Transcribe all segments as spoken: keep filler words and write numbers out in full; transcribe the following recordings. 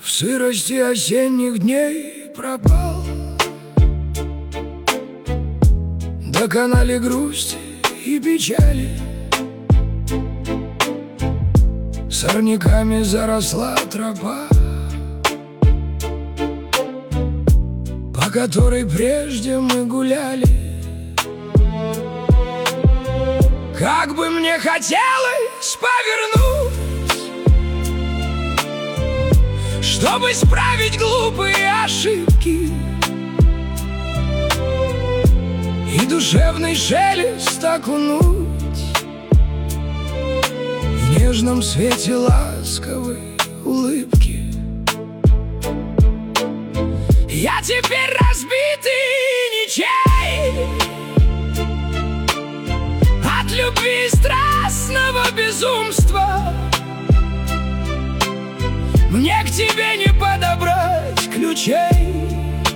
В сырости осенних дней пропал, доконали грусти и печали. Сорняками заросла тропа, по которой прежде мы гуляли. Как бы мне хотелось повернуть, чтобы исправить глупые ошибки и душевный шелест окунуть в нежном свете ласковой улыбки. Я теперь разбитый ничей от любви и страстного безумства. Мне к тебе не подобрать ключей,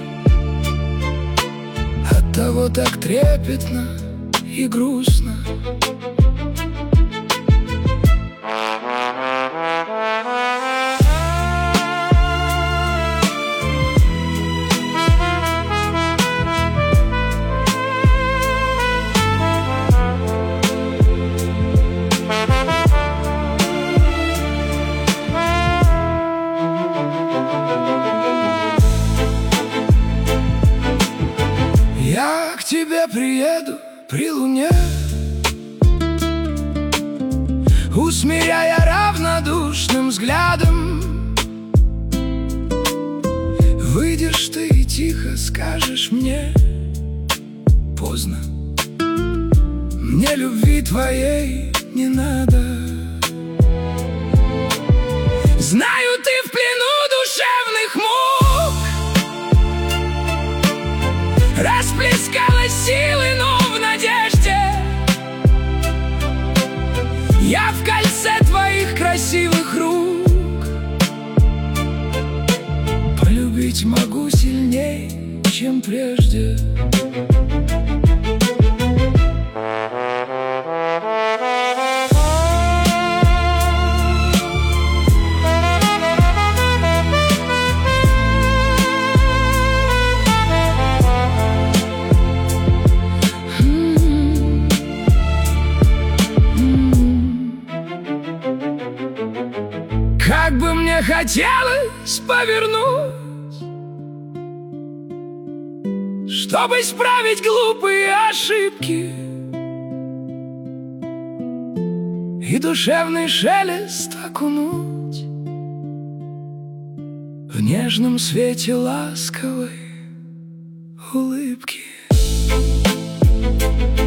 оттого так трепетно и грустно. Я к тебе приеду при луне, усмиряя равнодушным взглядом. Выйдешь ты и тихо скажешь мне: поздно, мне любви твоей не надо. Знаю, ты в плену душевных мук, расплескала силы, но в надежде я в кольце твоих красивых рук полюбить могу сильней, чем прежде. Как бы мне хотелось повернуть, чтобы исправить глупые ошибки и душевный шелест окунуть в нежном свете ласковой улыбки.